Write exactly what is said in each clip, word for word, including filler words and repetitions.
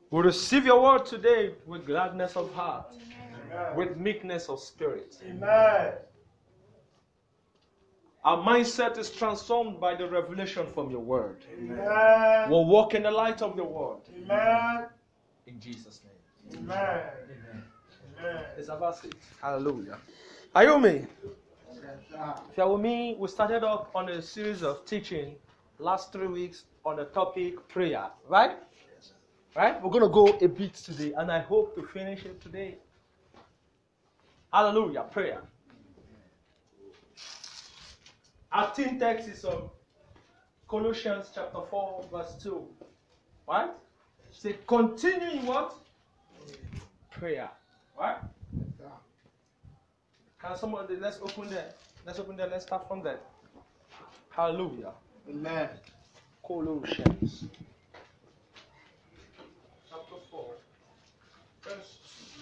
We receive your word today with gladness of heart, Amen. With meekness of spirit. Amen. Our mindset is transformed by the revelation from your word. Amen. We'll walk in the light of your word. Amen. In Jesus' name. Amen. Amen. It's about it. Hallelujah. Are you with me? If you're with me, we started off on a series of teaching last three weeks on the topic prayer, right? Right? We're going to go a bit today, and I hope to finish it today. Hallelujah. Prayer. Our theme text is on Colossians chapter four, verse two. Right? Say, continue in what? Prayer. Right? Can somebody, let's open there. Let's open there. Let's start from there. Hallelujah. Amen. Colossians chapter four, verse two.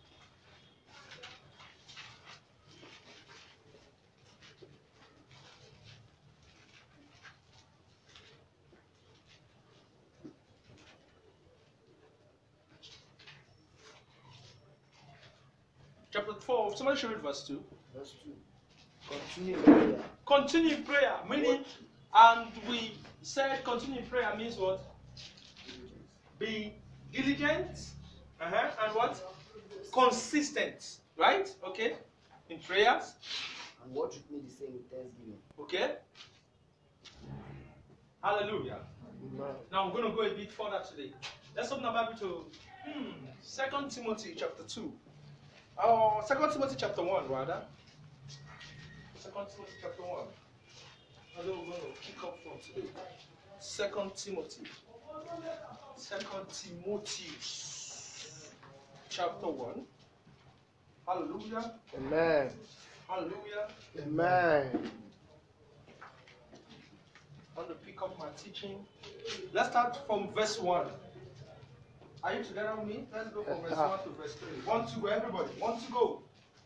Chapter four, somebody should read verse two. Verse two. Continue prayer. Continue prayer, meaning, and we said continue prayer means what? Be diligent, uh-huh, and what? Consistent, right? Okay, in prayers. And what should be the same with thanksgiving. Okay. Hallelujah. Amen. Now we're going to go a bit further today. Let's open the Bible to hmm, Second Timothy chapter two. Oh, Second Timothy chapter one, rather. Second Timothy chapter one. That's what we're going to kick off from today. Second Timothy. Second Timothy chapter one. Hallelujah. Amen. Hallelujah. Amen. I want to pick up my teaching. Let's start from verse one. Are you together with me? Let's go from verse one to verse three. One to go, everybody. One to go.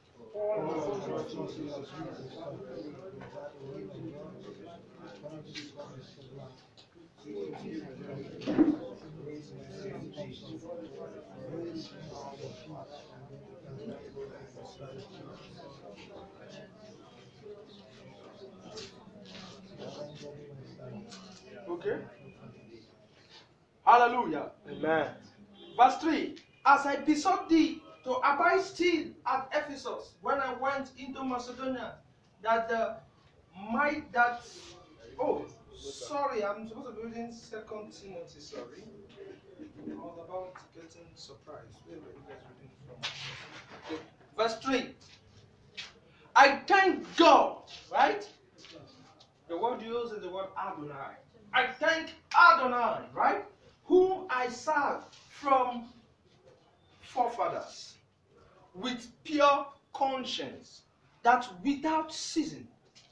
Okay. Hallelujah. Amen. Verse three. As I besought thee to abide still at Ephesus when I went into Macedonia, that the might that oh sorry, I'm supposed to be reading Second Timothy, sorry. I was about getting surprised. Where were you guys reading from? Okay. Verse three. I thank God, right? The word used is the word Adonai. I thank Adonai, right? Whom I serve from forefathers with pure conscience, that without ceasing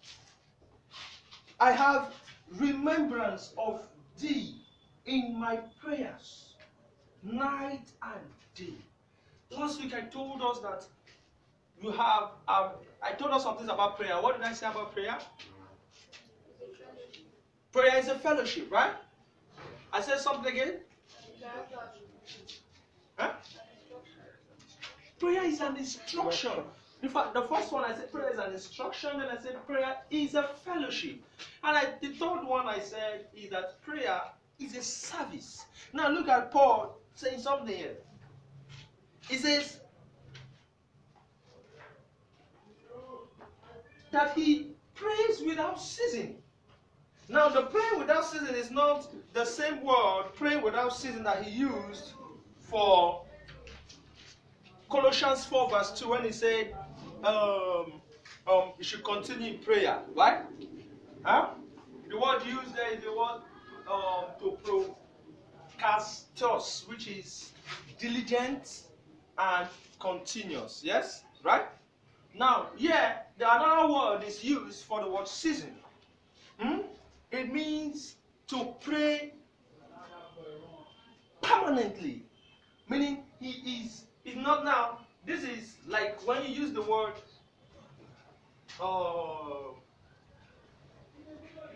I have remembrance of thee in my prayers, night and day. Last week I told us that you have, um, I told us some things about prayer. What did I say about prayer? Prayer is a fellowship, right? I said something again? Huh? Prayer is an instruction. In fact, the first one I said prayer is an instruction, then I said prayer is a fellowship. And I, the third one I said is that prayer is a service. Now look at Paul saying something here. He says that he prays without ceasing. Now the praying without ceasing is not the same word, praying without ceasing, that he used for Colossians four verse two when he said um, um, you should continue in prayer, right? Huh? The word used there is the word um, to procastos, which is diligent and continuous. Yes? Right? Now, here, the another word is used for the word season. Hmm? It means to pray permanently. Meaning, he is, is not now. This is like when you use the word, uh,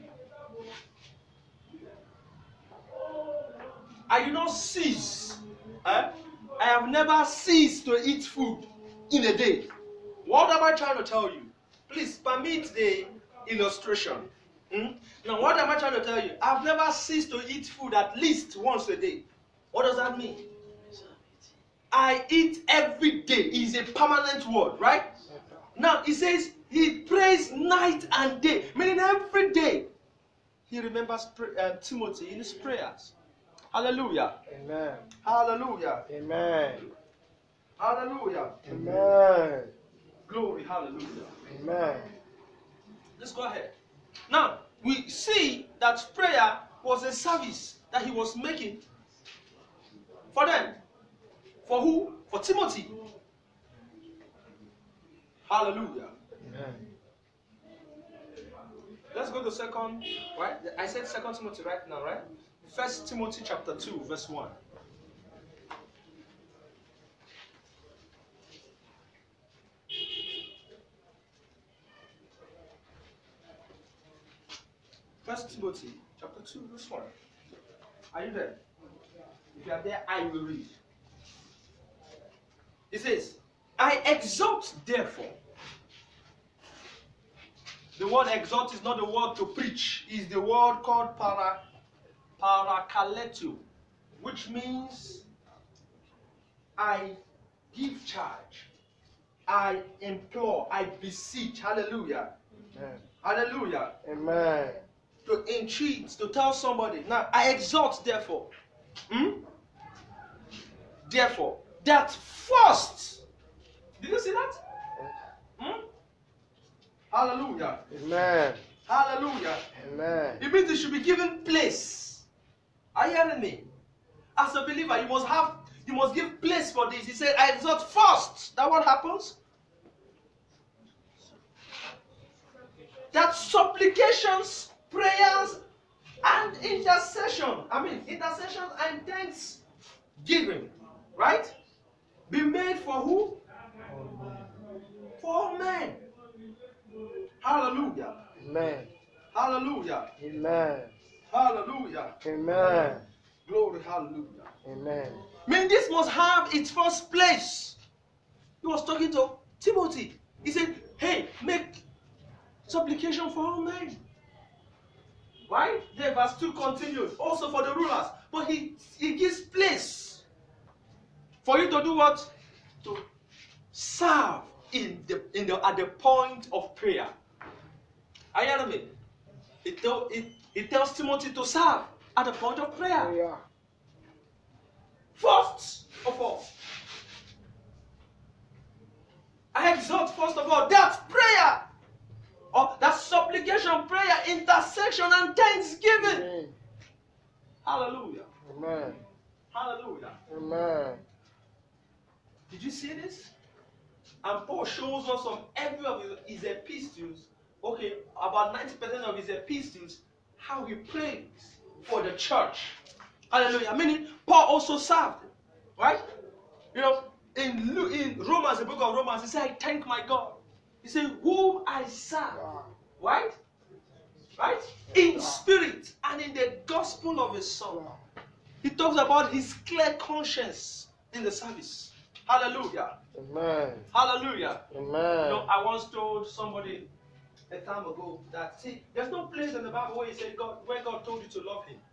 I do not cease Eh? I have never ceased to eat food in a day. What am I trying to tell you? Please permit the illustration. Hmm? Now, what am I trying to tell you? I've never ceased to eat food at least once a day. What does that mean? I eat every day. It's a permanent word, right? Now, he says he prays night and day, meaning every day he remembers uh, Timothy in his prayers. Hallelujah. Amen. Hallelujah. Amen. Hallelujah. Amen. Glory. Hallelujah. Amen. Let's go ahead. Now, we see that prayer was a service that he was making for them. For who? For Timothy. Hallelujah. Amen. Let's go to second, right? I said second Timothy right now, right? First Timothy chapter two, verse one. First Timothy chapter two, verse one. Are you there? If you are there, I will read. It says, I exhort therefore. The word exhort is not the word to preach. It's the word called para, parakaletu, which means I give charge. I implore. I beseech. Hallelujah. Amen. Hallelujah. Amen. To entreat, to tell somebody. Now, I exhort therefore. Hmm? Therefore, that first. Did you see that? Hmm? Hallelujah. Amen. Hallelujah. Amen. It means you should be given place. Are you hearing me? As a believer, you must have, you must give place for this. He said, I exhort first. That what happens? That supplications, prayers, and intercession. I mean, intercession and thanksgiving. Right? Be made for who? For all men. Hallelujah. Amen. Hallelujah. Amen. Hallelujah. Amen. Glory, hallelujah. Amen. I mean, this must have its first place. He was talking to Timothy. He said, hey, make supplication for all men. Right? Then verse two continues. Also for the rulers. But he, he gives place for you to do what? To serve in the, in the, at the point of prayer. Are you hearing me? It, tell, it, it tells Timothy to serve at the point of prayer. Yeah. First of all, I exhort first of all that prayer, or that supplication, prayer, intercession, and thanksgiving. Amen. Hallelujah. Amen. Hallelujah. Amen. Did you see this? And Paul shows us from every of his, his epistles, okay, about ninety percent of his epistles, how he prays for the church. Hallelujah. Meaning, Paul also served. Right? You know, in, in Romans, the book of Romans, he said, I thank my God. He said, whom I serve. Right? Right? In spirit and in the gospel of his son. He talks about his clear conscience in the service. Hallelujah. Amen. Hallelujah. Amen. You know, I once told somebody a time ago that, see, there's no place in the Bible where he said God, where God told you to love him.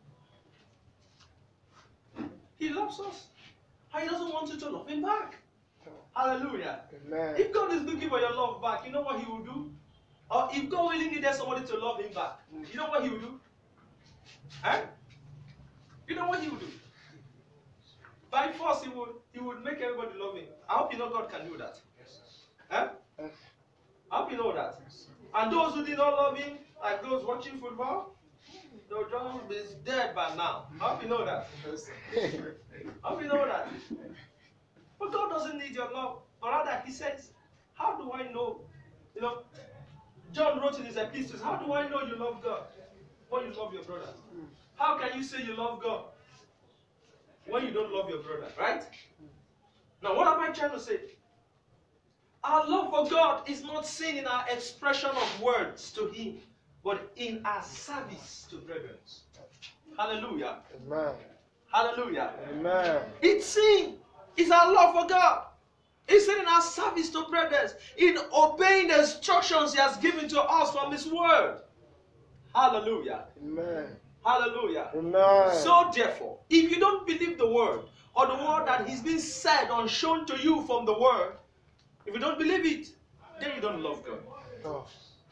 He loves us. And he doesn't want you to love him back. Hallelujah. Amen. If God is looking for your love back, you know what he will do? Or if God really needed somebody to love him back, you know what he will do? Eh? You know what he will do? By force, he would he would make everybody love him. I hope you know God can do that. Eh? I hope you know that. And those who did not love him, like those watching football, they'll just be dead by now. I hope you know that. I hope you know that. But God doesn't need your love. But rather, he says, how do I know? You know, John wrote in his epistles, how do I know you love God when you love your brother? How can you say you love God when you don't love your brother, right? Now, what am I trying to say? Our love for God is not seen in our expression of words to him, but in our service to brethren. Hallelujah. Amen. Hallelujah. Amen. It's sin. It's our love for God. It's in our service to brothers, in obeying the instructions He has given to us from His Word. Hallelujah. Amen. Hallelujah. Amen. So therefore, if you don't believe the Word, or the Word that is being said or shown to you from the Word, if you don't believe it, then you don't love God. Oh.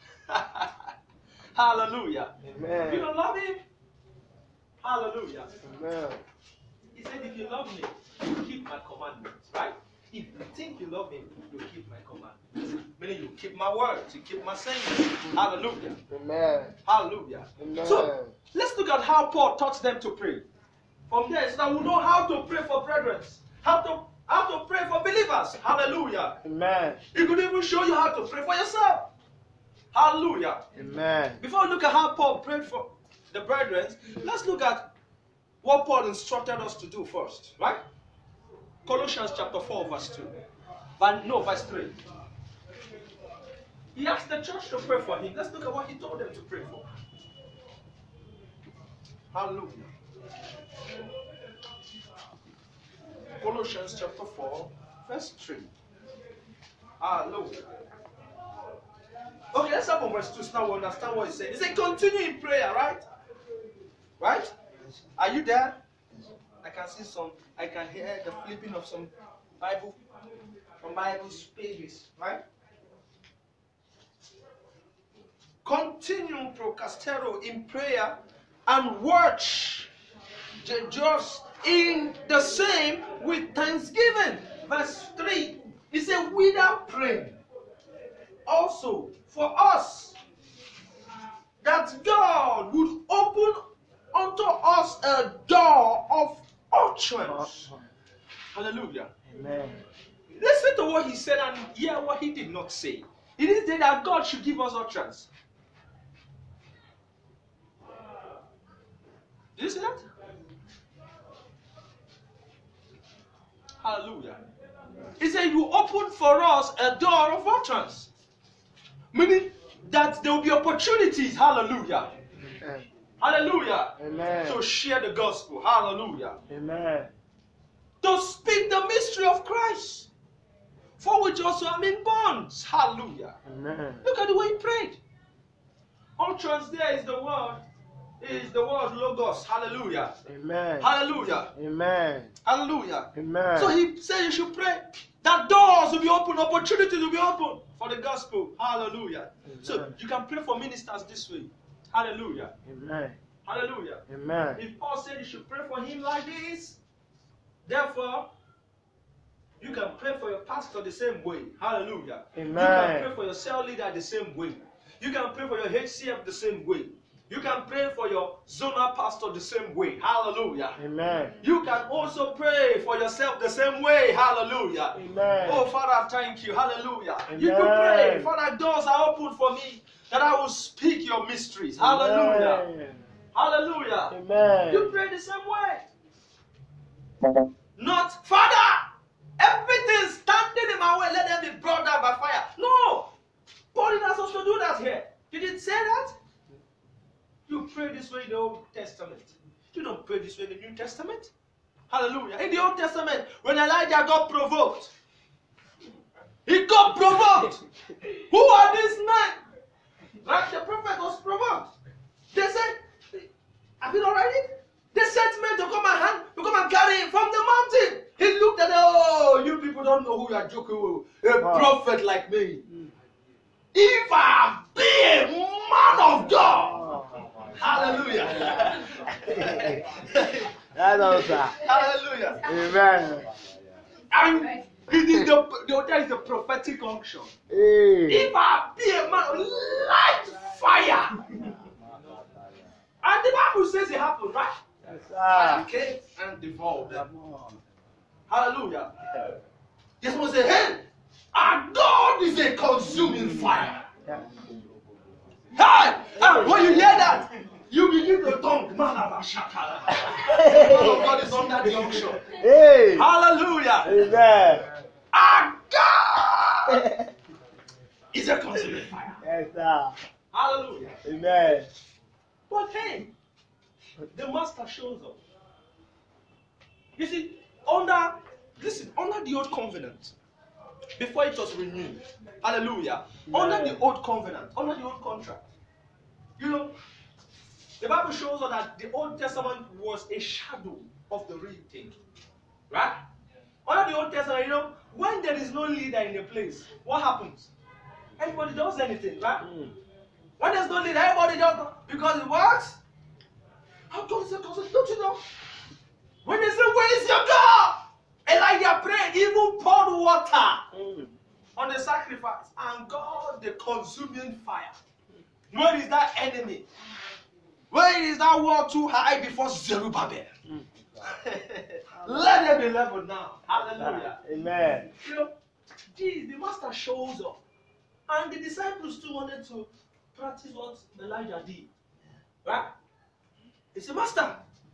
Hallelujah. Amen. You don't love Him? Hallelujah. Amen. He said, if you love me, you keep my commandments, right? If you think you love Him, you keep my commandments. Meaning you keep my words, you keep my sayings. Hallelujah. Amen. Hallelujah. Amen. So, let's look at how Paul taught them to pray. From there, so that we know how to pray for brethren. How to, how to pray for believers. Hallelujah. Amen. He could even show you how to pray for yourself. Hallelujah. Amen. Before we look at how Paul prayed for the brethren, let's look at what Paul instructed us to do first, right? Colossians chapter four, verse two. But no, verse three. He asked the church to pray for him. Let's look at what he told them to pray for. Hallelujah. Colossians chapter four, verse three. Hallelujah. Okay, let's start from verse two so now we understand what he said. He said, continue in prayer, right? Right? Are you there? I can see some, I can hear the flipping of some Bible, from Bible pages, right? Continue procrastero in prayer and watch just in the same with thanksgiving. Verse three, he said, without praying. Also, for us, that God would open unto us a door of utterance. Hallelujah. Amen. Listen to what he said and hear what he did not say. He didn't say that God should give us utterance. Did you see that? Hallelujah. He said, you open for us a door of utterance. Meaning that there will be opportunities. Hallelujah. Amen. Hallelujah. Amen. To share the gospel. Hallelujah. Amen. To speak the mystery of Christ, for which also I'm in bonds. Hallelujah. Amen. Look at the way he prayed. Utterance there is the word, is the word logos. Hallelujah. Amen. Hallelujah. Amen. Hallelujah. Amen. So he said you should pray that doors will be open, opportunities will be open for the gospel. Hallelujah. Amen. So you can pray for ministers this way. Hallelujah. Amen. Hallelujah. Amen. If Paul said you should pray for him like this, therefore, you can pray for your pastor the same way. Hallelujah. Amen. You can pray for your cell leader the same way. You can pray for your H C F the same way. You can pray for your zonal pastor the same way. Hallelujah. Amen. You can also pray for yourself the same way. Hallelujah. Amen. Oh, Father, thank you. Hallelujah. Amen. You can pray, Father, doors are open for me that I will speak your mysteries. Hallelujah. Amen. Hallelujah. Amen. You pray the same way. Not, Father, everything standing in my way, let them be brought down by fire. No. Paul didn't ask us to do that here. He didn't say that. You pray this way in the Old Testament. You don't pray this way in the New Testament. Hallelujah. In the Old Testament, when Elijah got provoked, he got provoked. Who are these men? Right? The prophet was provoked. They said, have you not read it? They sent men to come and hand, to come and carry him from the mountain. He looked at them, oh, you people don't know who you are joking with. A Wow. prophet like me. If I be a man of God. Hallelujah. That also. Hallelujah. Amen. And it is the, the that is the prophetic unction. Hey. If I be a man, light fire. And the Bible says it happened, right? Yes, And sir. he came and devoured them. Come on. Hallelujah. Yes, someone say, hey, our God is a consuming fire. Yeah. Hey! And when you hear that, you begin to talk. Man of God is under the unction. Hey. Hallelujah. Amen. Our God is a consuming fire. Yes, sir. Hallelujah. Amen. But hey, the master shows up. You see, under, listen, under the old covenant, before it was renewed, hallelujah, Yeah. under the old covenant, under the old contract, you know, the Bible shows us that the Old Testament was a shadow of the real thing. Right? Under the Old Testament, you know, when there is no leader in a place, what happens? Everybody does anything, right? Mm. When there's no leader, everybody does because it works. How God is a concept, don't you know? When they say, where is your God? Elijah prayed, even poured water Mm. on the sacrifice, and God, the consuming fire. Where is that enemy? Where is that wall too high before Zerubbabel? Mm. Let them be leveled now. Hallelujah. Amen. You know, geez, the master shows up. And the disciples too wanted to practice what Elijah did. Right? He said, Master,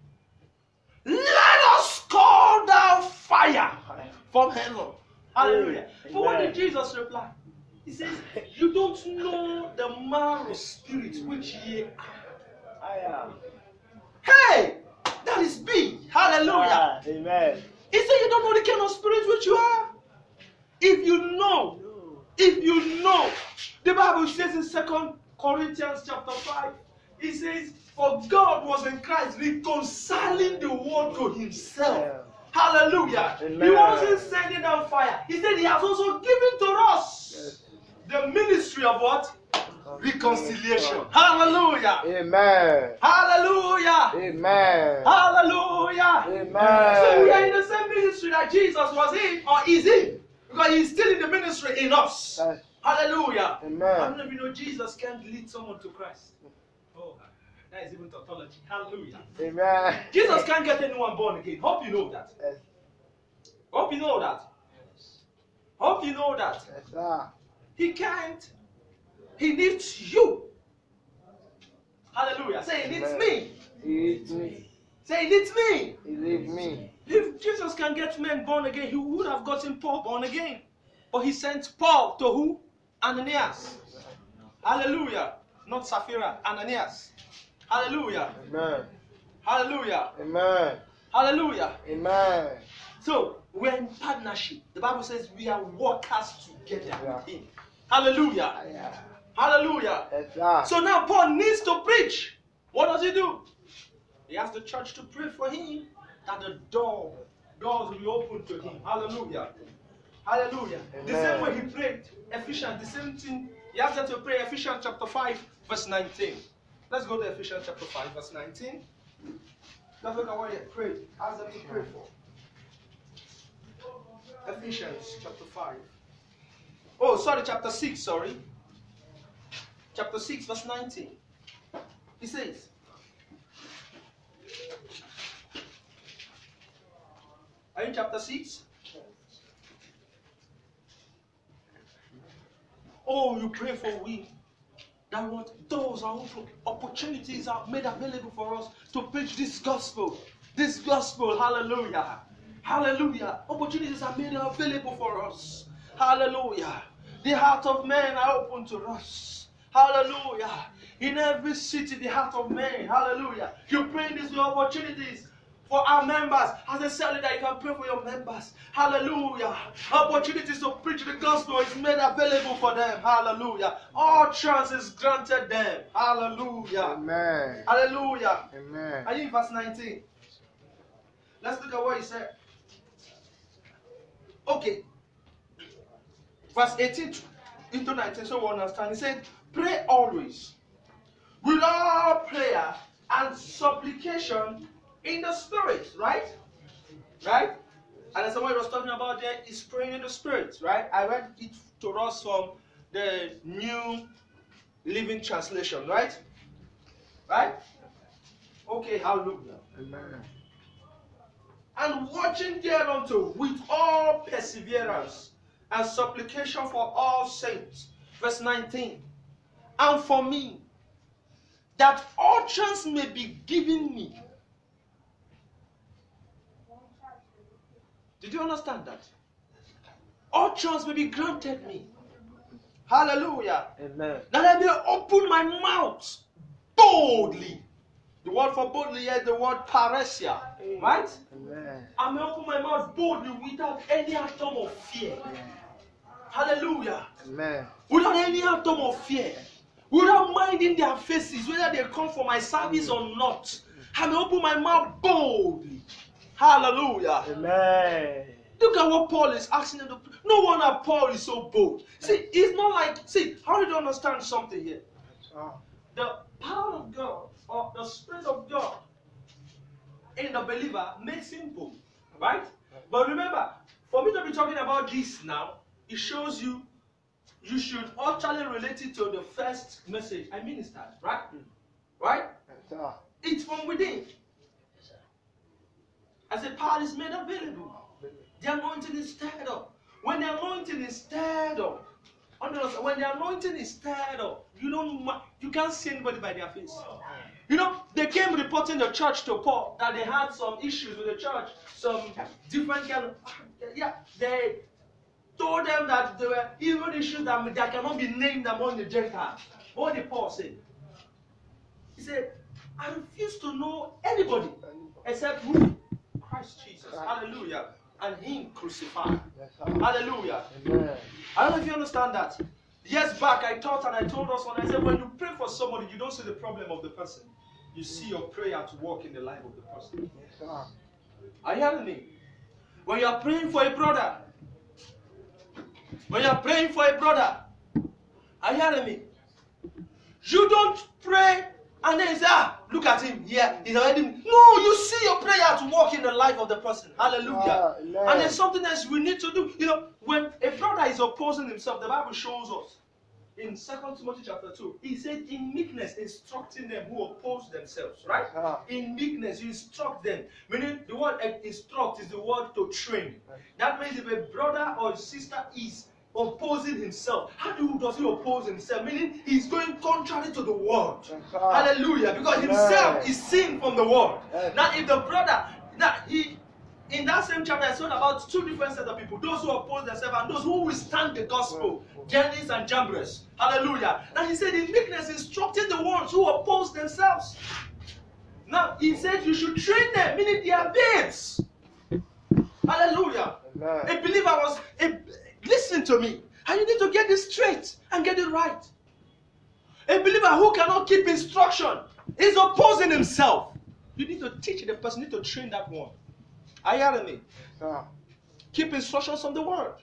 let us call down fire from heaven. Hallelujah. But what did Jesus reply? He says, you don't know the manner of spirit which ye are. I am. Hey, that is big. Hallelujah. Ah, amen. He said, you don't know the kind of spirit which you are. If you know, if you know, the Bible says in Second Corinthians chapter five, it says, for God was in Christ reconciling the world to himself. Yeah. Hallelujah. Amen. He wasn't sending down fire. He said he has also given to us Yes. the ministry of what? Reconciliation. Hallelujah. Amen. Hallelujah. Amen. Hallelujah. Amen. So we are in the same ministry that Jesus was in or is in. Because he's still in the ministry in us. Yes. Hallelujah. Amen. How many of you know Jesus can't lead someone to Christ? Oh, that is even tautology. Hallelujah. Amen. Jesus can't get anyone born again. Hope you know that. Yes. Hope you know that. Hope you know that. Yes, sir. He can't. He needs you. Hallelujah. Say, he needs Amen. me. He needs me. Say, he needs me. He needs me. If Jesus can get men born again, he would have gotten Paul born again. But he sent Paul to who? Ananias. Hallelujah. Not Sapphira. Ananias. Hallelujah. Amen. Hallelujah. Amen. Hallelujah. Amen. So, we're in partnership. The Bible says we are workers together Yeah. with him. Hallelujah. Yeah. Hallelujah. Yes, sir. So now Paul needs to preach. What does he do? He asks the church to pray for him that the door, doors will be open to him. Hallelujah. Hallelujah. The same way he prayed, Ephesians, the same thing. He asked them to pray, Ephesians chapter five, verse nineteen. Let's go to Ephesians chapter five, verse nineteen. Let's look at what he prayed. Ask them to pray for. Ephesians chapter five. Oh, sorry, chapter six, sorry. Chapter six, verse nineteen. He says, are you in chapter six? Oh, you pray for we. That what doors are open, opportunities are made available for us to preach this gospel. This gospel, hallelujah. Hallelujah. Opportunities are made available for us. Hallelujah. The heart of man are open to us. Hallelujah. In every city, the heart of man, hallelujah. You pray these opportunities for our members. As I said that you can pray for your members. Hallelujah. Opportunities to preach the gospel is made available for them. Hallelujah. All chance is granted them. Hallelujah. Amen. Hallelujah. Amen. Are you in verse nineteen? Let's look at what he said. Okay. Verse eighteen into nineteen, so we understand. He said, pray always with all prayer and supplication in the spirit, right? Right? And as someone was talking about there is praying in the spirit, right? I read it to us from the New Living Translation, right? Right? Okay, hallelujah. Amen. And watching thereunto with all perseverance and supplication for all saints. Verse nineteen. And for me, that utterance may be given me. Did you understand that? Utterance may be granted me. Hallelujah. Amen. That I may open my mouth boldly The word for boldly here is the word paresia. Right? Amen. I may open my mouth boldly without any atom of fear. Hallelujah. Amen. Without any atom of fear. Without minding their faces, whether they come for my service or not. I may open my mouth boldly. Hallelujah. Amen. Look at what Paul is asking them to. No wonder Paul is so bold. See, it's not like, see, how do you understand something here? The power of God or the Spirit of God in the believer makes him bold. Right? But remember, for me to be talking about this now, it shows you you should actually relate it to the first message I ministered. Right? Right? It's from within. As the power is made available. The anointing is stirred up. When the anointing is stirred up, when the anointing is stirred up, you don't you can't see anybody by their face. You know, they came reporting the church to Paul that they had some issues with the church, some different kind of yeah. They told them that there were even issues that, that cannot be named among the Gentiles. What did Paul say? He said, "I refuse to know anybody except who? Christ Jesus." Hallelujah. And him crucified. Yes, hallelujah. Amen. I don't know if you understand that. Years back, I taught and I told us when I said, when you pray for somebody, you don't see the problem of the person. You see your prayer to work in the life of the person. Yes, are you hearing me? When you are praying for a brother, when you are praying for a brother, are you hearing me? You don't pray and then you say, ah, look at him here. He's already. No, you see your prayer to work in the life of the person. Hallelujah. Uh, and there's something else we need to do. You know, when a brother is opposing himself, the Bible shows us in Second Timothy chapter two, he said, in meekness, instructing them who oppose themselves, right? Uh, in meekness, you instruct them. Meaning, the word instruct is the word to train. That means if a brother or a sister is opposing himself. How do, does he oppose himself? Meaning he's going contrary to the word. Hallelujah. Because himself is seen from the word. Now if the brother, now he, in that same chapter, I said about two different sets of people. Those who oppose themselves and those who withstand the gospel. Jannes and Jambres. Hallelujah. Now he said in meekness instructing the ones who oppose themselves. Now he said you should train them, meaning they are babes. Hallelujah. Amen. A believer was a listen to me. And you need to get this straight and get it right. A believer who cannot keep instruction is opposing himself. You need to teach the person, you need to train that one. Are you hearing me? Yeah. Keep instructions from the word.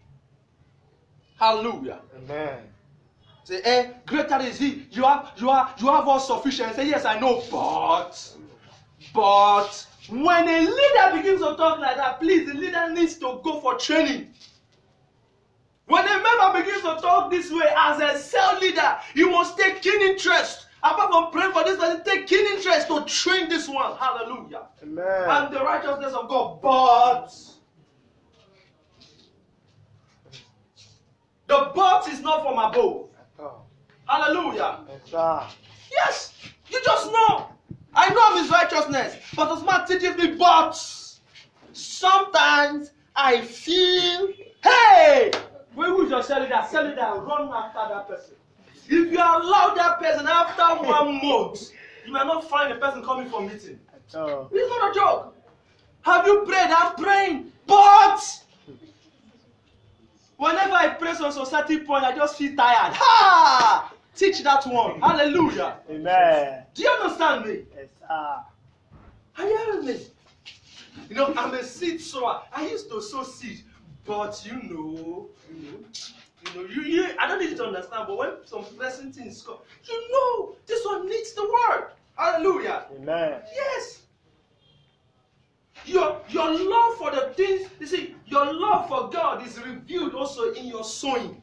Hallelujah. Amen. Say, eh, greater is he. You have you are you have all sufficient. Say, yes, I know, but but when a leader begins to talk like that, please, the leader needs to go for training. When a member begins to talk this way as a cell leader, you must take keen interest. Apart from praying for this person, take keen interest to train this one. Hallelujah. Amen. And the righteousness of God. But the but is not from above. Hallelujah. Yes, yes, you just know. I know of his righteousness, but the smart teaches me, but sometimes I feel, hey, who is your cell leader? Cell leader, run after that person. If you allow that person after one month, you may not find the person coming for meeting. It's not a joke. Have you prayed? I'm praying, but whenever I pray on society point, I just feel tired. Ha! Teach that one. Hallelujah. Amen. Do you understand me? Yes, sir. Are you hearing me? You know, I'm a seed sower. I used to sow seed, but you know, you know, you know, you, you I don't need you to understand, but when some pleasant things come, you know, this one needs the word. Hallelujah. Amen. Yes. Your, your love for the things, you see, your love for God is revealed also in your sowing.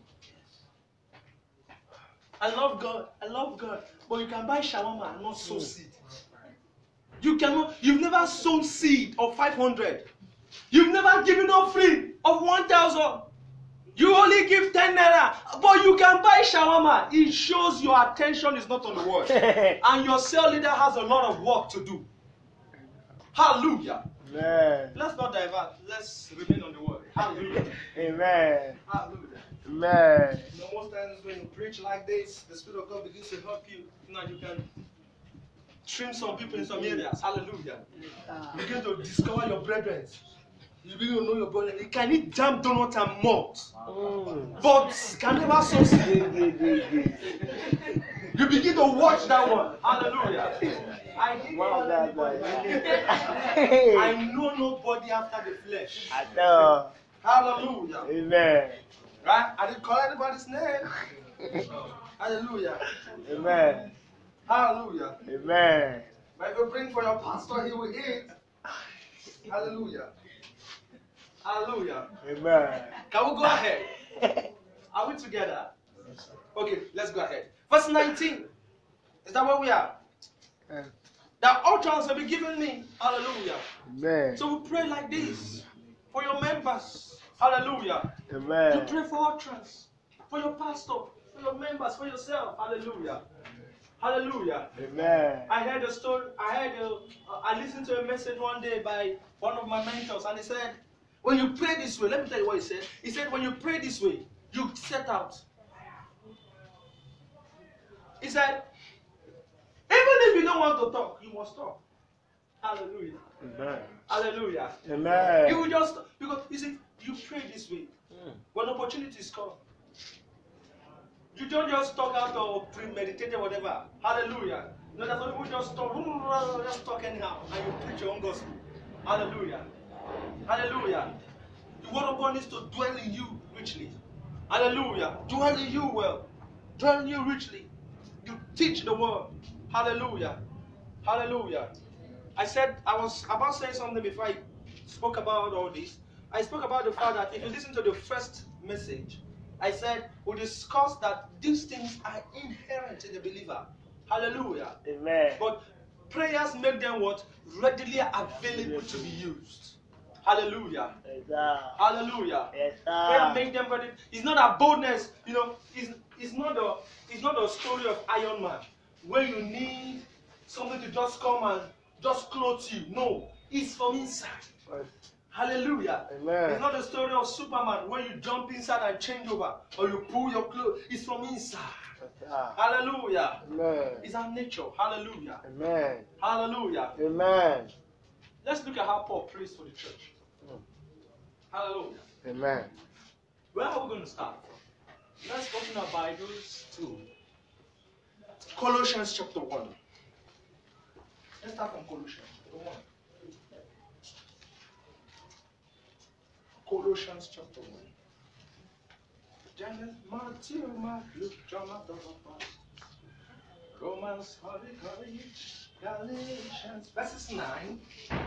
I love God, I love God, but you can buy shawarma and not sow seed. You cannot, you've never sown seed of five hundred. You've never given offering of one thousand. You only give ten naira, but you can buy shawarma. It shows your attention is not on the word. And your cell leader has a lot of work to do. Hallelujah. Amen. Let's not divert. Let's remain on the word. Hallelujah. Amen. Hallelujah. Amen. You know, most times when you preach like this, the Spirit of God begins to help you. You know, you can trim some people in some areas. Hallelujah. You begin to discover your brethren. You begin to know your brother. You can eat jam, donut, and malt, Mm. but can never succeed. Yeah, yeah, yeah, yeah. You begin to watch that one. Hallelujah. I didn't Wow, call that anybody. guy. I know nobody after the flesh. I know. Hallelujah. Amen. Right? I didn't call anybody's name. Hallelujah. Amen. Hallelujah. Amen. But if you bring for your pastor, he will eat. Hallelujah. Hallelujah. Amen. Can we go ahead? Are we together? Okay, let's go ahead. Verse nineteen. Is that where we are? That utterance will be given me. Hallelujah. Amen. So we pray like this for your members. Hallelujah. You Amen. pray for utterance, for your pastor, for your members, for yourself. Hallelujah. Hallelujah. Amen. I heard a story. I heard. A, uh, I listened to a message one day by one of my mentors, and he said, "When you pray this way, let me tell you what he said. He said, when you pray this way, you set out. He said, even if you don't want to talk, you must talk. Hallelujah. Amen. Hallelujah. Amen. You will just because you see, you pray this way. Mm. When opportunities come, you don't just talk out or premeditate or whatever. Hallelujah. No, that's why people just talk, just talk anyhow, and you preach your own gospel. Hallelujah. Hallelujah. The word of God needs to dwell in you richly. Hallelujah. Dwell in you well. Dwell in you richly. You teach the word. Hallelujah. Hallelujah. I said, I was about saying something before I spoke about all this. I spoke about the fact that if you listen to the first message, I said, we discussed that these things are inherent in the believer. Hallelujah. Amen. But prayers make them what? Readily available to be used. Hallelujah. Yes, sir. Hallelujah. Yes, Prayer sir. make them ready. It's not a boldness, you know, it's, it's not a it's not a story of Iron Man where you need something to just come and just clothe you. No, it's from inside. Yes. Hallelujah. Amen. It's not the story of Superman where you jump inside and change over or you pull your clothes. It's from inside. Yes, sir. Hallelujah. Amen. It's our nature. Hallelujah. Amen. Hallelujah. Amen. Let's look at how Paul prays for the church. Mm. Hallelujah. Amen. Where are we going to start from? Let's open our Bibles to Colossians chapter one. Let's start from Colossians chapter one. Colossians chapter one. Genesis, Matthew, Mark, Luke, John, Matthew, Romans, Holy, Holy, Galatians, verses nine.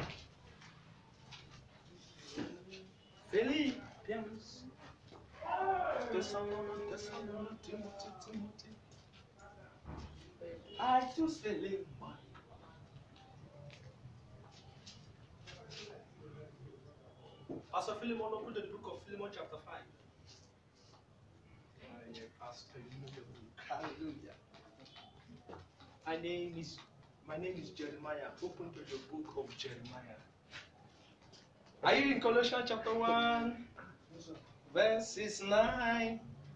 Philippians, Thessalonians, Thessalonians, Timothy, Timothy. I too say live one. Pastor Philemon, open to the book of Philemon, chapter five. Pastor, you know the book. Hallelujah. My name is my name is Jeremiah. Open to the book of Jeremiah. Are you in Colossians chapter one? Verses nine.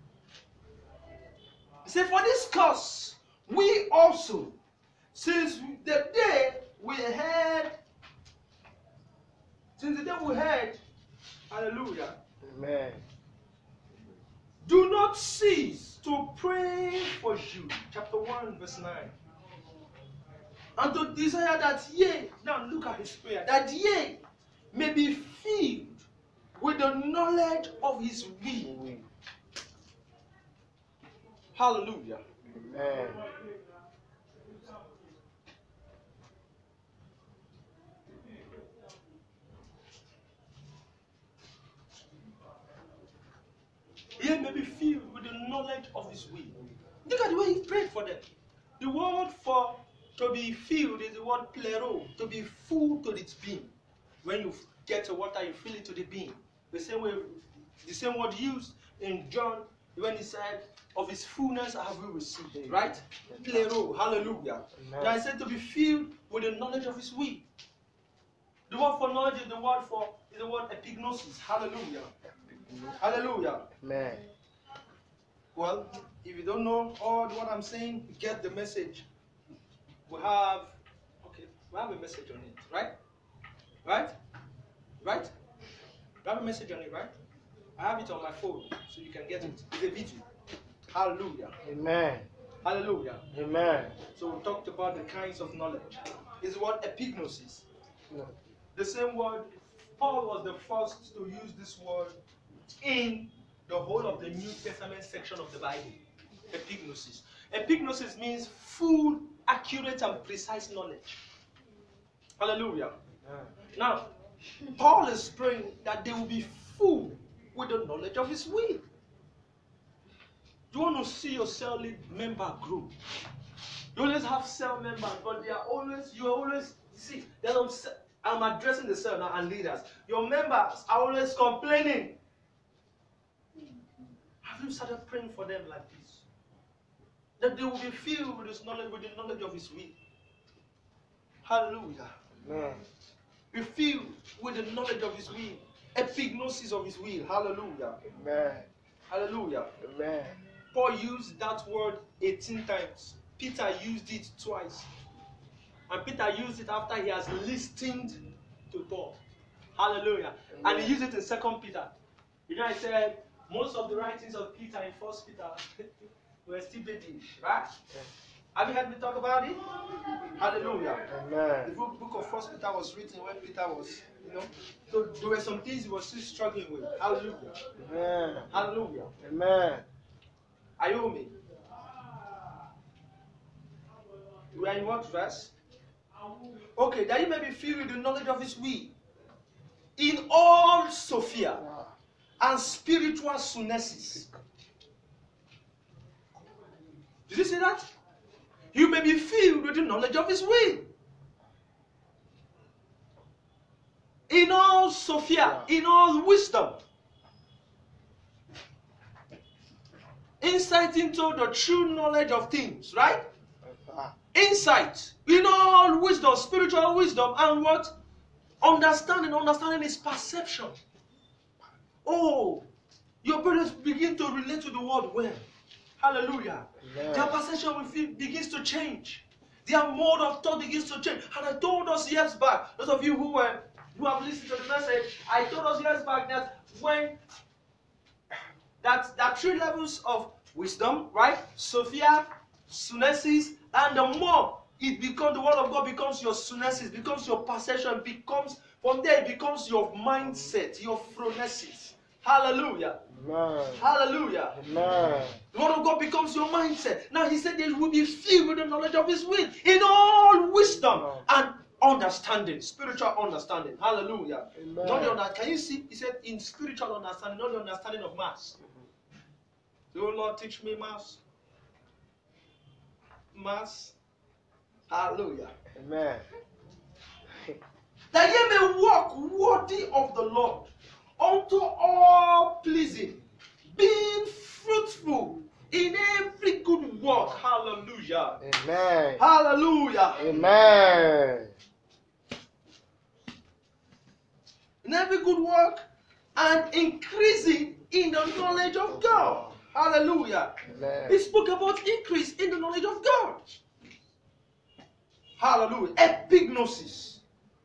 It says, for this cause we also, since the day we heard, since the day we heard, hallelujah, Amen. do not cease to pray for you. Chapter one, verse nine. And to desire that ye, now look at his prayer, that ye may be filled with the knowledge of his will. Hallelujah. Amen. Ye may be filled with the knowledge of his will. Look at the way he prayed for them. The word for to be filled is the word plero, to be full to its beam. When you get the water, you fill it to the beam. The same way, the same word used in John when he said, "Of his fullness have we received." Right? Plero, hallelujah. Amen. Now I said to be filled with the knowledge of his will. The word for knowledge is the word for is the word epignosis. Hallelujah. Hallelujah. Amen. Well, if you don't know all what I'm saying, get the message. We have We have a message on it, right? Right? Right? We have a message on it, right? I have it on my phone, so you can get it. It's a video. Hallelujah. Amen. Hallelujah. Amen. So we talked about the kinds of knowledge. It's the word epignosis. No. The same word, Paul was the first to use this word in the whole of the New Testament section of the Bible. Epignosis. Epignosis means full, accurate, and precise knowledge. Hallelujah. Amen. Now, Paul is praying that they will be full with the knowledge of his will. You want to see your cell member grow. You always have cell members, but they are always, you always, see, there's some, I'm addressing the cell now and leaders. Your members are always complaining. Have you started praying for them like this? That they will be filled with this knowledge, with the knowledge of his will. Hallelujah. Amen. Be filled with the knowledge of his will. Epignosis of his will. Hallelujah. Amen. Hallelujah. Amen. Paul used that word eighteen times. Peter used it twice. And Peter used it after he has listened to Paul. Hallelujah. Amen. And he used it in Second Peter. You know, I said most of the writings of Peter in First Peter were still baby, right? Yes. Have you heard me talk about it? Hallelujah. Amen. The book, book of First Peter was written when Peter was, you know, so there were some things he was still struggling with. Hallelujah. Amen. Hallelujah. Amen. Are you with me? We are in what verse? Okay, that you may be filled with the knowledge of his will, in all Sophia and spiritual sunesis. Did you see that? You may be filled with the knowledge of his will. In all Sophia, in all wisdom. Insight into the true knowledge of things, right? Insight in all wisdom, spiritual wisdom, and what? Understanding. Understanding is perception. Oh, your brothers begin to relate to the word well. Hallelujah. Amen. Their perception with it begins to change. Their mode of thought begins to change. And I told us years back, those of you who were who have listened to the message, I told us years back that when that that three levels of wisdom, right? Sophia, sunesis, and the more it becomes, the word of God becomes your sunesis, becomes your perception, becomes, from there it becomes your mindset, your phronesis. Hallelujah. Amen. Hallelujah. Amen. The word of God becomes your mindset. Now he said they will be filled with the knowledge of his will in all wisdom and understanding, spiritual understanding. Hallelujah. Amen. Not the under, can you see? He said in spiritual understanding, not the understanding of maths. Oh Lord, teach me maths. Maths. Hallelujah. Amen. That ye may walk worthy of the Lord, unto all pleasing, being fruitful in every good work. Hallelujah. Amen. Hallelujah. Amen. In every good work and increasing in the knowledge of God. Hallelujah. Amen. He spoke about increase in the knowledge of God. Hallelujah. Epignosis.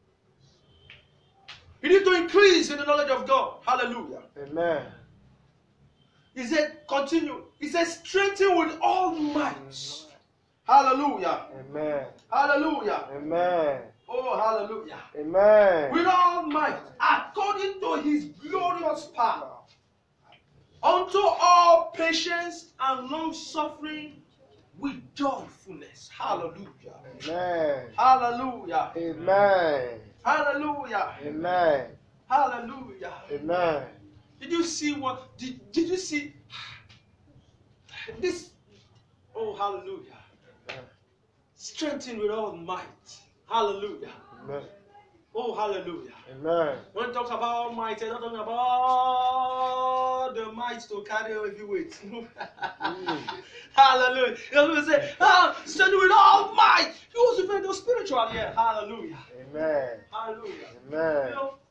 You need to increase in the knowledge of God. Hallelujah. Amen. He said, continue. He said, strengthen with all might. Hallelujah. Amen. Hallelujah. Amen. Oh, hallelujah. Amen. With all might, according to his glorious power, unto all patience and long suffering with joyfulness. Hallelujah. Amen. Hallelujah. Amen. Hallelujah. Amen. Hallelujah. Amen. Did you see what? Did, did you see this? Oh, hallelujah. Strengthened with all might. Hallelujah. Amen. Oh, hallelujah. Amen. When it talks about all might, it's not talking about all the might to carry heavy weight. Mm. Hallelujah. You know what say? Ah, strengthened with all might. You also find the spiritual here. Hallelujah. Amen. Hallelujah. Amen. You know,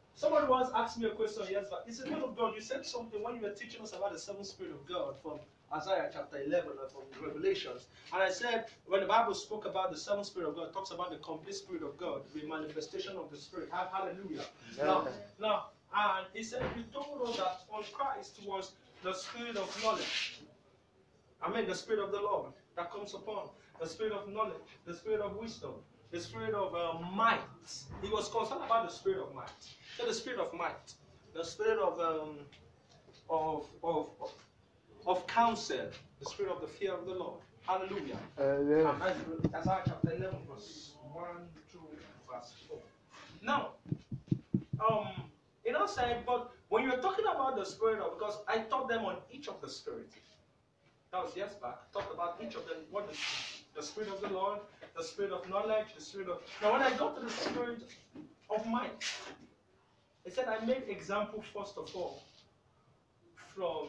Somebody once asked me a question years back. He said, "Man of God, you said something when you were teaching us about the seven Spirit of God from Isaiah chapter eleven or from Revelations." And I said, when the Bible spoke about the seven Spirit of God, it talks about the complete Spirit of God, the manifestation of the Spirit. Hallelujah. Yeah. Now, now, and he said, "You told us that on Christ was the Spirit of knowledge. I mean, the Spirit of the Lord that comes upon, the Spirit of knowledge, the Spirit of wisdom, the Spirit of uh, might." He was concerned about the Spirit of might. So the Spirit of might, the Spirit of um, of, of of of counsel, the Spirit of the fear of the Lord. Hallelujah. Uh, yeah. And that's Isaiah chapter eleven, verse one, two, verse four. Now, um, you know, saying, but when you're talking about the Spirit of, because I taught them on each of the spirits. That was years back. I talked about each of them. What is the Spirit of the Lord, the Spirit of knowledge, the Spirit of. Now, when I got to the Spirit of might, I said I made example first of all from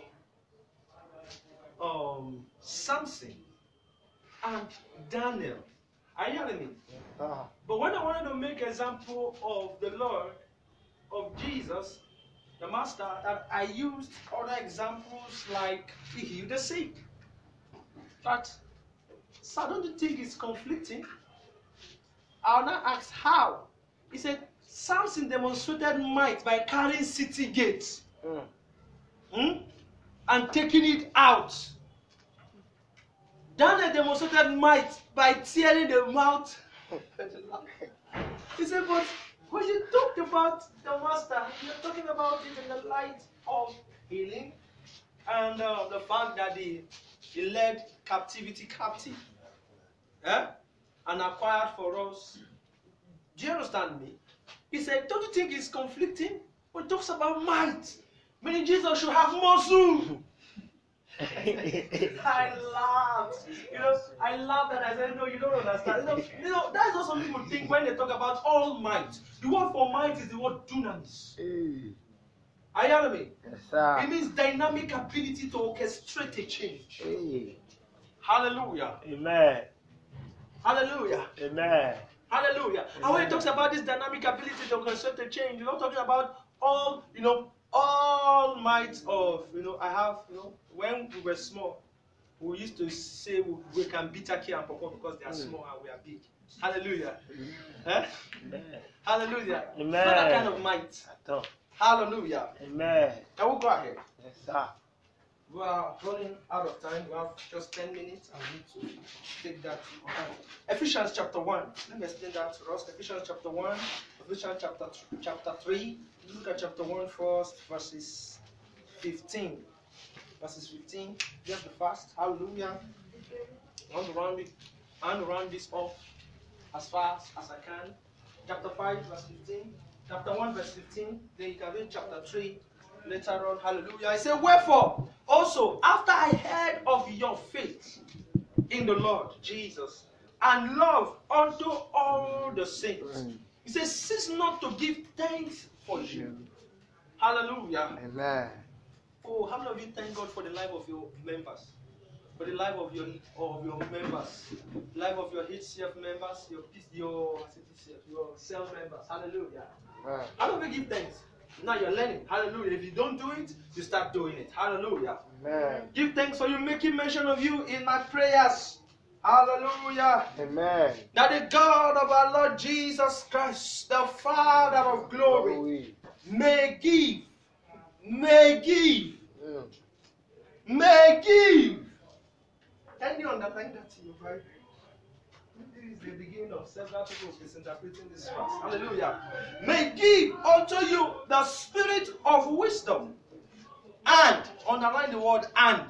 um, Samson and Daniel. Are you hearing me? Ah. But when I wanted to make example of the Lord, of Jesus, the Master, that I used other examples like he healed the sick. But so don't you think it's conflicting? I'll now ask how. He said Samson demonstrated might by carrying city gates Mm. hmm, and taking it out. Daniel demonstrated might by tearing the mouth. He said, but when you talked about the Master, you're talking about it in the light of healing and uh, the fact that he, he led captivity captive eh? and acquired for us. Do you understand me? He said, don't you think it's conflicting? When it talks about might, meaning Jesus should have muscle. I laughed. You know, I laughed and I said, no, you don't understand. You know, you know, that's what some people think when they talk about all might. The word for might is the word dunamis. Hey. Are you hearing me? Yes, sir. It means dynamic ability to orchestrate a change. Hey. Hallelujah. Amen. Hallelujah. Amen. Hallelujah. And when it talks about this dynamic ability to orchestrate a change, you're not talking about all, you know, all might of, you know, I have, you know, when we were small, we used to say we, we can beat Aki and Papa because they are small and we are big. Hallelujah. Eh? Amen. Hallelujah. Amen. Not that kind of might. At all. Hallelujah. Amen. Can we go ahead? Yes, sir. We are running out of time. We have just ten minutes and we need to take that. Ephesians chapter one. Let me explain that to us. Ephesians chapter one, Ephesians chapter chapter three. Look at chapter one first, verses fifteen. Verses fifteen. Just the fast. Hallelujah. I want to round it. I want to round this off as fast as I can. Chapter five, verse fifteen. Chapter one, verse fifteen. Then you can read chapter three. Later on, hallelujah. I say, wherefore, also, after I heard of your faith in the Lord Jesus and love unto all the saints, he says, cease not to give thanks for you. Hallelujah. Amen. Oh, how many of you thank God for the life of your members? For the life of your of your members, life of your H C F members, your your your cell members. Hallelujah. Amen. How do we give thanks? Now you're learning. Hallelujah. If you don't do it, you start doing it. Hallelujah. Amen. Give thanks for you making mention of you in my prayers. Hallelujah. Amen. That the God of our Lord Jesus Christ, the Father of glory, Glory. may give, may give, Mm. may give. Can you underline that in your Bible? This is the beginning of several people misinterpreting this verse. Hallelujah. May give unto you the spirit of wisdom and, underline the word and,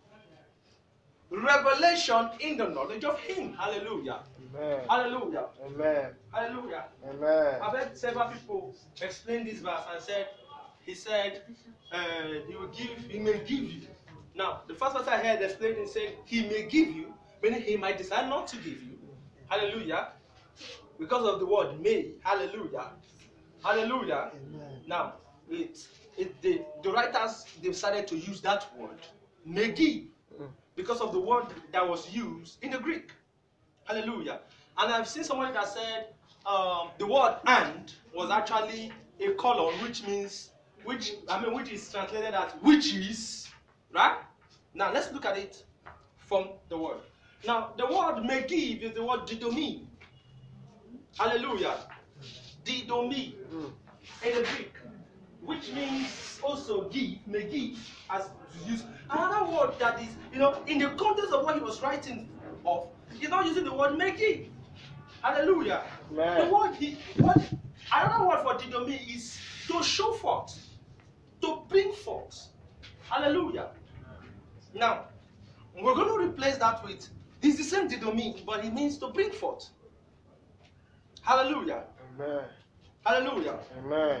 revelation in the knowledge of Him. Hallelujah. Amen. Hallelujah. Amen. Hallelujah. Amen. I've heard several people explain this verse and said, He said, uh, He will give, He may give you. Now, the first verse I heard explained and said, He may give you, meaning He might decide not to give you. Hallelujah. Because of the word may. Hallelujah. Hallelujah. Amen. Now, it, it, the, the writers decided to use that word, may give, because of the word that was used in the Greek. Hallelujah. And I've seen somebody that said um, the word and was actually a colon, which means, which I mean, which is translated as witches, right? Now let's look at it from the word. Now the word megiv is the word didomi. Hallelujah. Didomi Mm. in the Greek, which means also give, megiv, as to use. Another word that is, you know, in the context of what he was writing of, he's not using the word megiv. Hallelujah. Amen. The word he, what another word for didomi is to show forth, to bring forth. Hallelujah. Now, we're going to replace that with, it's the same didomi, but it means to bring forth. Hallelujah. Amen. Hallelujah. Amen.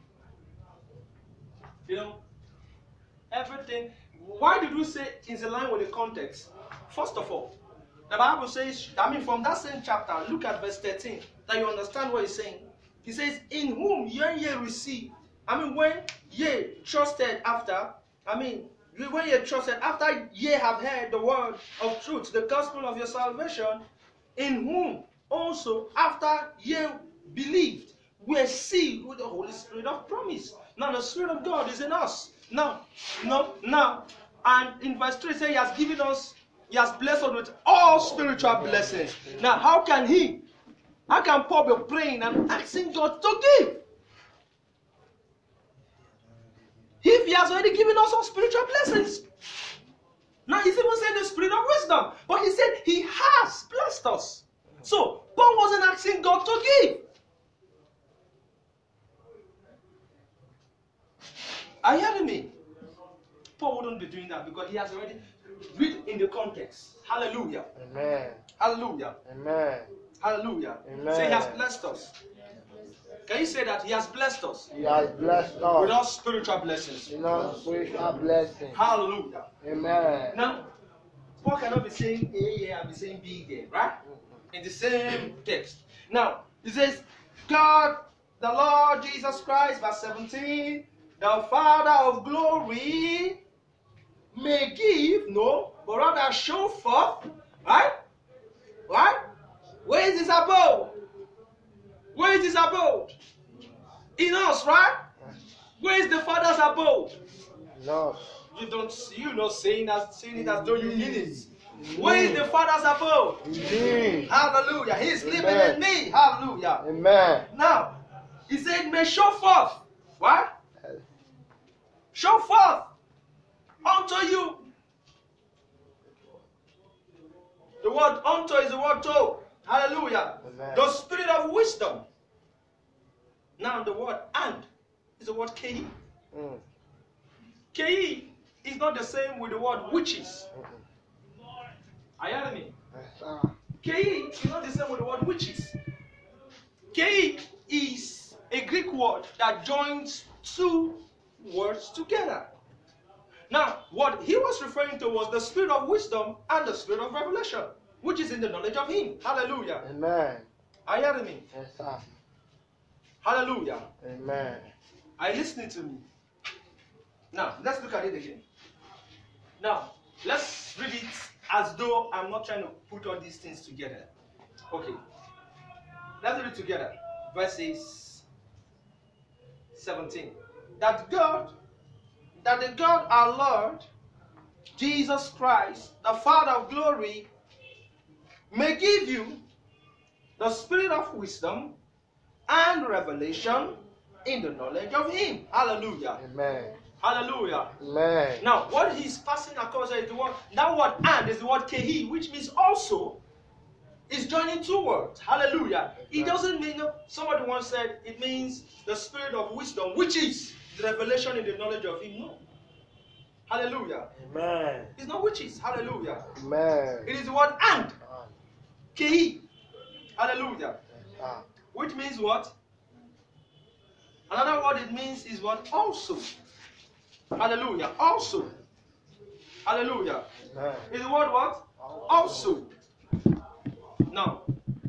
You know, everything. Why did we say it's in line with the context? First of all, the Bible says, I mean, from that same chapter, look at verse thirteen, that you understand what he's saying. He says, in whom ye ye receive. I mean, when ye trusted after, I mean, when ye trusted after ye have heard the word of truth, the gospel of your salvation, in whom also after ye believed, we're sealed with the Holy Spirit of promise. Now the Spirit of God is in us. Now, no, now, and in verse three, it says he has given us, he has blessed us with all spiritual blessings. Now, how can he, how can Paul be praying and asking God to give? If he has already given us all spiritual blessings. Now he's even saying the spirit of wisdom. But he said he has blessed us. So Paul wasn't asking God to give. Are you hearing me? Paul wouldn't be doing that because he has already read in the context. Hallelujah. Amen. Hallelujah. Amen. Hallelujah. Amen. Say he has blessed us. Can you say that he has blessed us He has blessed with us all spiritual blessings? in all spiritual blessings. Hallelujah. Amen. Now, Paul cannot be saying A here and be saying B there, right? In the same text. Now, he says, God, the Lord Jesus Christ, verse seventeen, the Father of glory, may give, no, but rather show forth, right? Right? Where is his abode? Where is his abode? In us, right? Where is the Father's abode? No. You don't see, you not saying as saying it as though you mean it. Where is the Father's abode? Indeed. Hallelujah. He is living Amen. in me. Hallelujah. Amen. Now, he said, may show forth. What? Show forth unto you. The word unto is the word to. Hallelujah. Amen. The spirit of wisdom. Now the word and is the word ke. Mm. Ke is not the same with the word witches. Mm-mm. Are you hearing me? Yes, sir. Ke is not the same with the word witches. Ke is a Greek word that joins two words together. Now, what he was referring to was the spirit of wisdom and the spirit of revelation, which is in the knowledge of him. Hallelujah. Amen. Are you hearing me? Yes, sir. Hallelujah. Amen. Are you listening to me? Now, let's look at it again. Now, let's read it as though I'm not trying to put all these things together. Okay. Let's read it together. Verses seventeen. That God, that the God our Lord, Jesus Christ, the Father of glory, may give you the spirit of wisdom and revelation in the knowledge of him. Hallelujah. Amen. Hallelujah. Amen. Now, what he's passing across is the word, that word and is the word kehi, which means also is joining two words. Hallelujah. It doesn't mean, somebody once said, it means the spirit of wisdom, which is the revelation in the knowledge of him. No. Hallelujah. Amen. It's not witches. Hallelujah. Amen. It is the word and. Kehi. Hallelujah. Yes, sir. Which means what? Another word it means is what? Also. Hallelujah. Also. Hallelujah. Amen. Is the word what? Also. Now,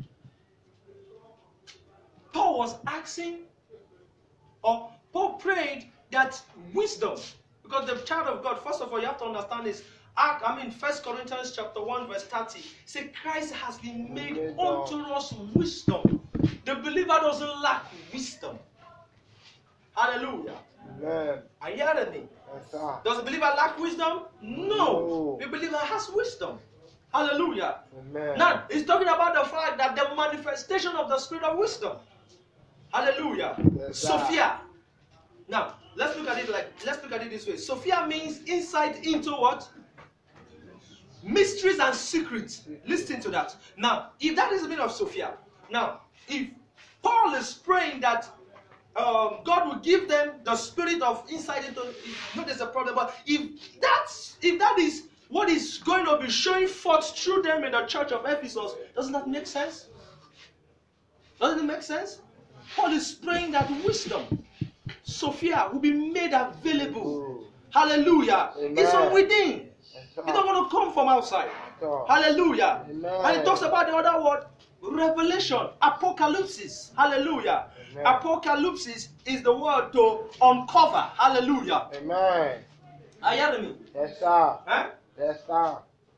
Paul was asking, or Paul prayed that wisdom, because the child of God, first of all, you have to understand this. I mean, First Corinthians chapter one, verse thirty. Say, Christ has been made unto us wisdom. The believer doesn't lack wisdom. Hallelujah. Amen. Are you hearing me? Yes, sir. Does the believer lack wisdom? No. No. The believer has wisdom. Hallelujah. Amen. Now, he's talking about the fact that the manifestation of the spirit of wisdom. Hallelujah. Yes, sir. Sophia. Now, let's look at it like let's look at it this way. Sophia means insight into what? Mysteries and secrets. Listen to that. Now, if that is the meaning of Sophia, now, if Paul is praying that um, God will give them the spirit of insight into, no, there's a problem. But if that's if that is what is going to be showing forth through them in the church of Ephesus, doesn't that make sense? Doesn't it make sense? Paul is praying that wisdom, Sophia, will be made available. Hallelujah. Amen. It's from within. Yes, It don't want to come from outside. sir. Hallelujah. Amen. And it talks about the other word, revelation, apocalypse. Hallelujah. Amen. Apocalypse is the word to uncover. Hallelujah. Amen. Are you hearing me? Yes, sir. Huh? Yes, sir.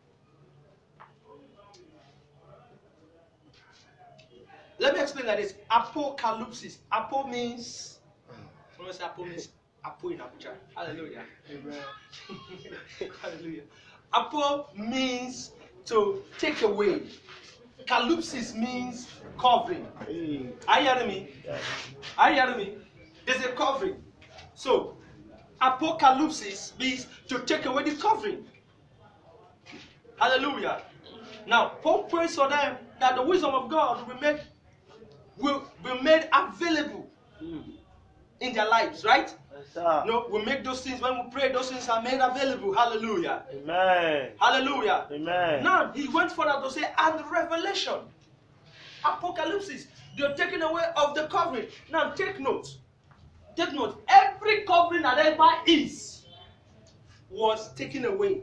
Let me explain like this. Apocalypse. Apo means. When I say apo means apo in Abuja. Hallelujah. Amen. Hallelujah. Apo means to take away. Calypsis means covering. Hey. Are you hearing me? Yes. Are you hearing me? There's a covering. So, apocalypse means to take away the covering. Hallelujah. Now, Paul prays for them that the wisdom of God will be made, will be made available Mm. in their lives, right? Yes, sir. No, we make those things, when we pray, those things are made available. Hallelujah. Amen. Hallelujah. Amen. Now, he went further to say, and revelation. Apocalypse. They're taken away of the covering. Now, take note. Take note. Every covering that ever is was taken away.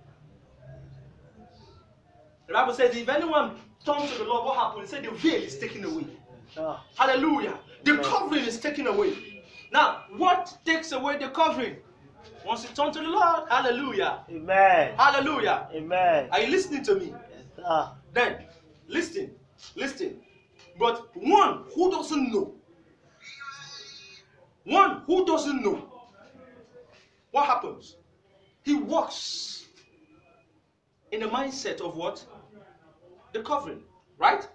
The Bible says, if anyone turns to the Lord, what happened? He said, the veil is taken away. Yes, sir. Hallelujah. The Amen. covering is taken away. Now, what takes away the covering? Once you turn to the Lord, hallelujah. Amen. Hallelujah. Amen. Are you listening to me? Yes, sir. Then, listen, listen. But one who doesn't know, one who doesn't know, what happens? He walks in the mindset of what? The covering, right?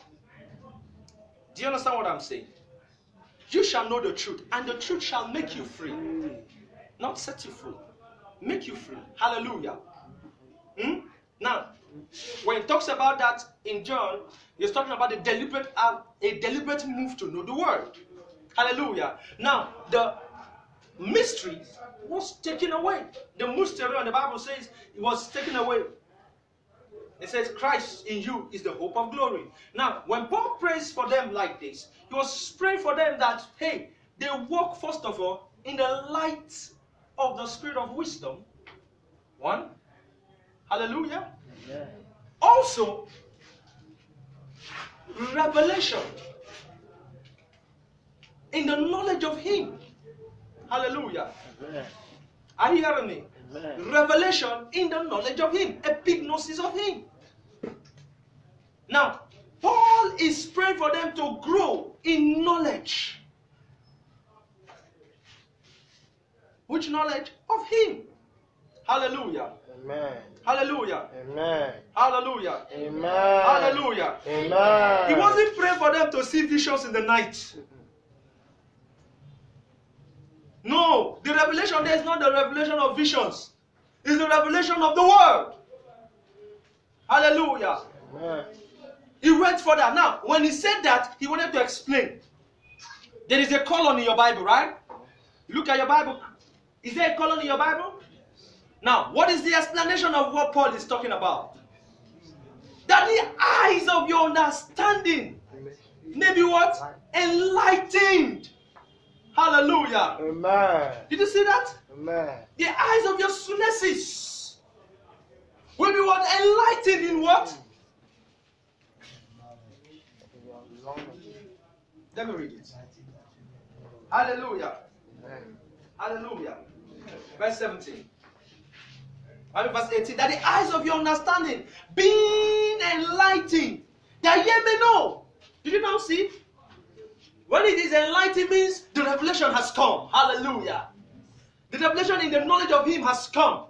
Do you understand what I'm saying? You shall know the truth, and the truth shall make you free. Not set you free. Make you free. Hallelujah. Hmm? Now, when it talks about that in John, he's talking about a deliberate, uh, a deliberate move to know the word. Hallelujah. Now, the mystery was taken away. The mystery, and the Bible says it was taken away. It says Christ in you is the hope of glory. Now, when Paul prays for them like this, he was praying for them that, hey, they walk first of all in the light of the spirit of wisdom. One. Hallelujah. Amen. Also, revelation in the knowledge of him. Hallelujah. Amen. Are you hearing me? Amen. Revelation in the knowledge of him. Epignosis of him. Now, Paul is praying for them to grow in knowledge. Which knowledge? Of him. Hallelujah. Amen. Hallelujah. Amen. Hallelujah. Amen. Hallelujah. Amen. He wasn't praying for them to see visions in the night. No, the revelation there is not the revelation of visions. It's the revelation of the word. Hallelujah. Amen. He went further. Now, when he said that, he wanted to explain. There is a colon in your Bible, right? Look at your Bible. Is there a colon in your Bible? Now, what is the explanation of what Paul is talking about? That the eyes of your understanding may be what? Enlightened. Hallelujah. Amen. Did you see that? Amen. The eyes of your synesis will be what? Enlightened in what? Let me read it. Hallelujah. Amen. Hallelujah. Verse seventeen. I mean, verse eighteen. That the eyes of your understanding being enlightened, that ye may know. Did you now see? When it is enlightened, means the revelation has come. Hallelujah. The revelation in the knowledge of him has come.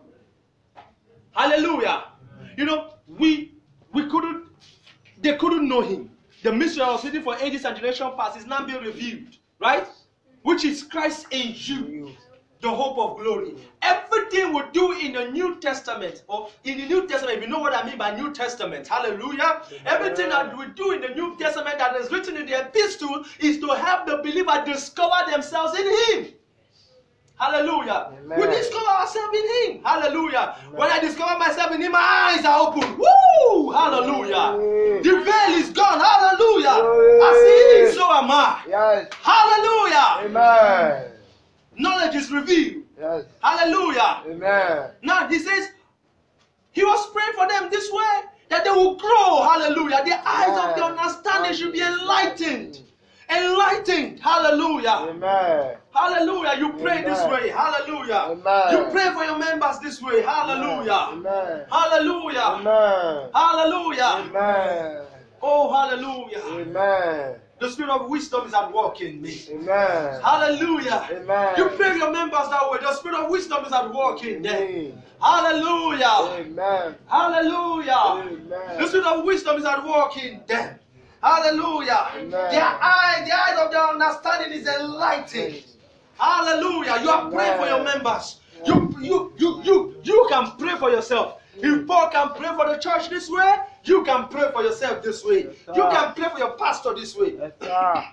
Hallelujah. You know, we we couldn't, they couldn't know him. The mystery that was hidden for ages and generations past is now being revealed, right? Which is Christ in you, the hope of glory. Everything we do in the New Testament, or in the New Testament, if you know what I mean by New Testament, hallelujah. Everything that we do in the New Testament that is written in the epistle is to help the believer discover themselves in him. Hallelujah. Amen. We discover ourselves in him. Hallelujah. Amen. When I discover myself in him, my eyes are open. Woo! Hallelujah. Amen. The veil is gone. Hallelujah. Amen. As he is, so am I. Yes. Hallelujah. Amen. Knowledge is revealed. Yes. Hallelujah. Amen. Now he says, he was praying for them this way, that they will grow. Hallelujah. The eyes Amen. of their understanding should be enlightened. Enlightened. Hallelujah. Amen. Hallelujah. You pray Amen. this way. Hallelujah. Amen. You pray for your members this way. Hallelujah. Amen. Hallelujah. Amen. Hallelujah. Amen. Oh, hallelujah. Amen. The spirit of wisdom is at work in me. Amen. Hallelujah. Amen. You pray for your members that way. The spirit of wisdom is at work in them. Amen. Hallelujah. Amen. Hallelujah. Amen. The spirit of wisdom is at work in them. Hallelujah. Amen. Their eyes, the eyes of their understanding is enlightened. Hallelujah. You are praying for your members. You, you, you, you, you can pray for yourself. If Paul can pray for the church this way, you can pray for yourself this way. Yes, you can pray for your pastor this way. Yes, sir.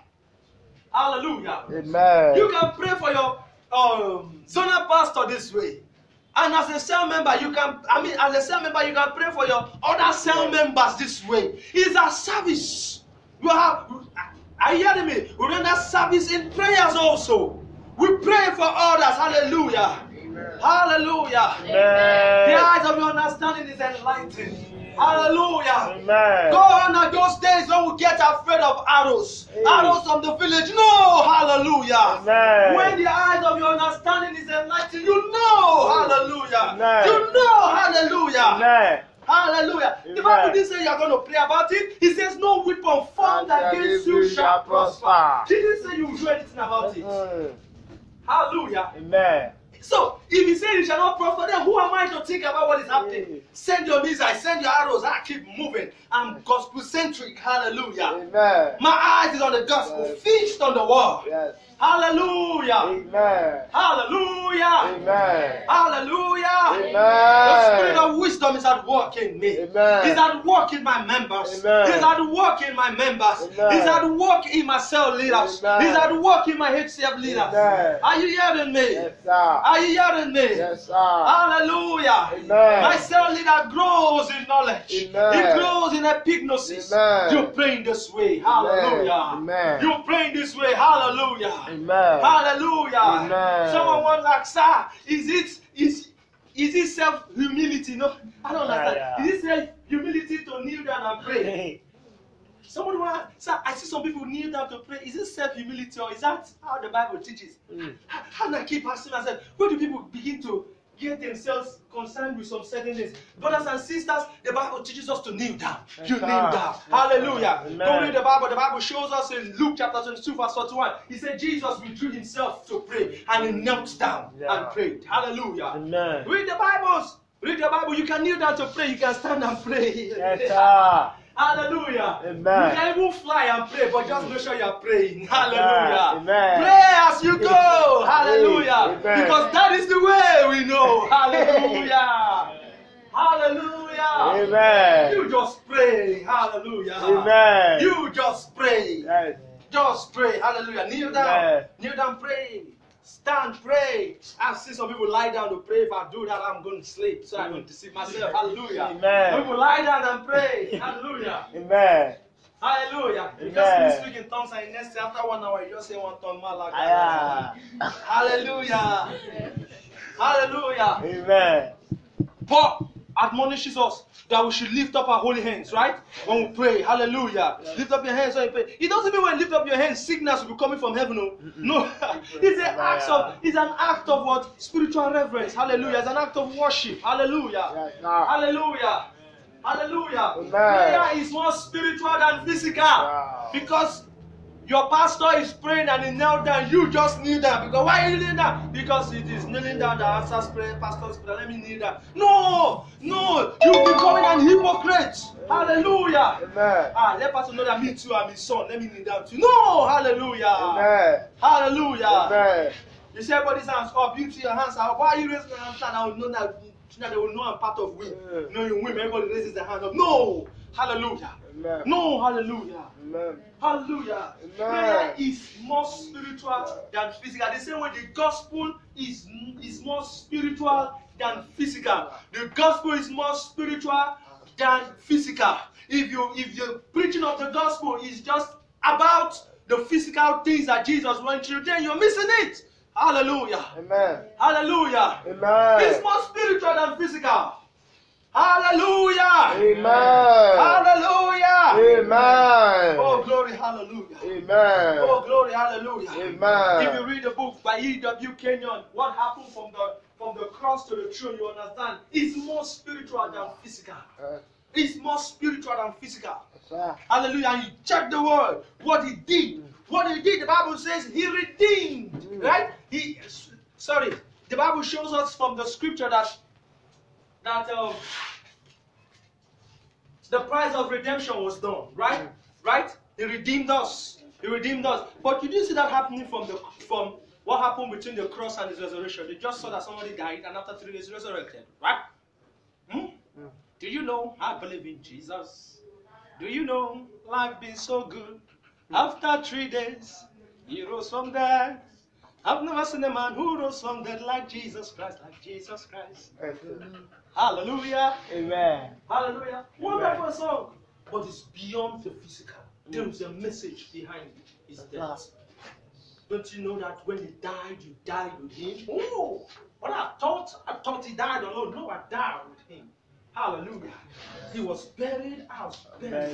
Hallelujah. Amen. You can pray for your um, zonal pastor this way. And as a cell member, you can, I mean, as a cell member, you can pray for your other cell members this way. It's a service. You have, are you hearing me? We render service in prayers also. We pray for others. Hallelujah. Amen. Hallelujah. Amen. The eyes of your understanding is enlightened. Hallelujah. Amen. Go on at those days when we get afraid of arrows. Hey. Arrows from the village. No. Hallelujah. Amen. When the eyes of your understanding is enlightened, you know. Hallelujah. Amen. You know. Hallelujah. Amen. Hallelujah. Amen. The Bible didn't say you are going to pray about it. It says no weapon formed And against you you shall prosper. prosper. It didn't say you will do anything about it. Mm. Hallelujah. Amen. So, if he said it shall not prosper, then who am I to think about what is happening? Mm. Send your missiles, send your arrows, I keep moving. I'm gospel-centric. Hallelujah. Amen. My eyes is on the gospel, Yes. fixed on the word. Yes. Hallelujah. Amen. Hallelujah. Amen. Hallelujah. The spirit Amen. of wisdom is at work in me. Amen. It's at work in my members. Amen. It's at work in my members. Amen. It's at work in my cell leaders. Amen. It's at work in my H C F leaders. Amen. Are you hearing me? Yes, sir. Are you hearing me? Yes, sir. Hallelujah. Amen. My cell leader grows in knowledge. Amen. He grows in epignosis. Amen. You pray in this way. Hallelujah. Amen. You pray in this way. Hallelujah. Amen. Hallelujah. Amen. Someone once asked, sir, is it is is it self-humility? No, I don't understand. Yeah, yeah. Is it self-humility to kneel down and pray? Someone want, sir, I see some people kneel down to pray. Is it self-humility or is that how the Bible teaches? Mm. How, how do I keep asking myself, where do people begin to get themselves concerned with some certain things? Brothers and sisters, the Bible teaches us to kneel down. You kneel down. Yes, Hallelujah. Amen. Don't read the Bible. The Bible shows us in Luke chapter twenty-two, verse forty-one. He said Jesus withdrew himself to pray and he knelt down Yeah. and prayed. Hallelujah. Amen. Read the Bibles. Read the Bible. You can kneel down to pray. You can stand and pray. Yes, sir. Hallelujah. Amen. You can even fly and pray, but just make sure you are praying. Hallelujah. Amen. Pray as you go. Hallelujah. Amen. Because that is the way we know. Hallelujah. Hallelujah. Amen. You just pray. Hallelujah. Amen. You just pray. Yes. Just pray. Hallelujah. Kneel down. Amen. Kneel down, pray. Stand, pray. I've seen some people lie down to pray. If I do that, I'm going to sleep. So I don't deceive myself. Hallelujah. Amen. People lie down and pray. Hallelujah. Amen. Hallelujah. You Amen. just speak in tongues and next after one hour you just say one tongue. Aya. Hallelujah. Hallelujah. Amen. Paul admonishes us that we should lift up our holy hands, right? When we pray. Hallelujah. Yeah. Lift up your hands when you pray. It doesn't mean when you lift up your hands, sickness will be coming from heaven. No. No. It's an act of it's an act of what? Spiritual reverence. Hallelujah. It's an act of worship. Hallelujah. Yes, sir. Hallelujah. Hallelujah. Amen. Prayer is more spiritual than physical. Wow. Because Your pastor is praying and he knelt down. You just kneel down. Because why are you kneeling down? Because it is kneeling down that answers prayer. Pastor's prayer. Let me kneel down. No, no. You're becoming an hypocrite. Hallelujah. Amen. Ah, let pastor know that me too, I'm his son. Let me kneel down too. No, hallelujah. Amen. Hallelujah. Amen. You see everybody's hands up. You see your hands up. Why are you raising your hands up? I will know that, that they will know I'm part of we. Yeah. You know, you women, everybody raises their hand up. No, hallelujah. Amen. No, hallelujah. Amen. Hallelujah. Amen. Prayer is more spiritual than physical. The same way the gospel is, is more spiritual than physical. The gospel is more spiritual than physical. If you if your preaching of the gospel is just about the physical things that Jesus went through, then you're missing it. Hallelujah. Amen. Hallelujah. Amen. It's more spiritual than physical. Hallelujah. Amen. Hallelujah. Amen. Oh, glory, hallelujah. Amen. Oh, glory, hallelujah. Amen. If you read the book by E W Kenyon, what happened from the from the cross to the throne, you understand, it's more spiritual than physical. Uh, It's more spiritual than physical. sir. Hallelujah. And you check the word, what he did. What he did, the Bible says he redeemed. Mm. Right? He sorry. The Bible shows us from the scripture that that um, the price of redemption was done, right? Right? He redeemed us. He redeemed us. But you didn't see that happening from the from what happened between the cross and his resurrection. You just saw that somebody died and after three days resurrected, right? Hmm? Mm. Do you know I believe in Jesus? Do you know life been so good? After three days, he rose from dead. I've never seen a man who rose from dead like Jesus Christ, like Jesus Christ. Hallelujah. Amen. Hallelujah. Wonderful song. But it's beyond the physical. There is a message behind his death. Don't you know that when he died, you died with him? Oh, what I thought, I thought he died alone. No, I died with him. Hallelujah. He was buried. I was buried.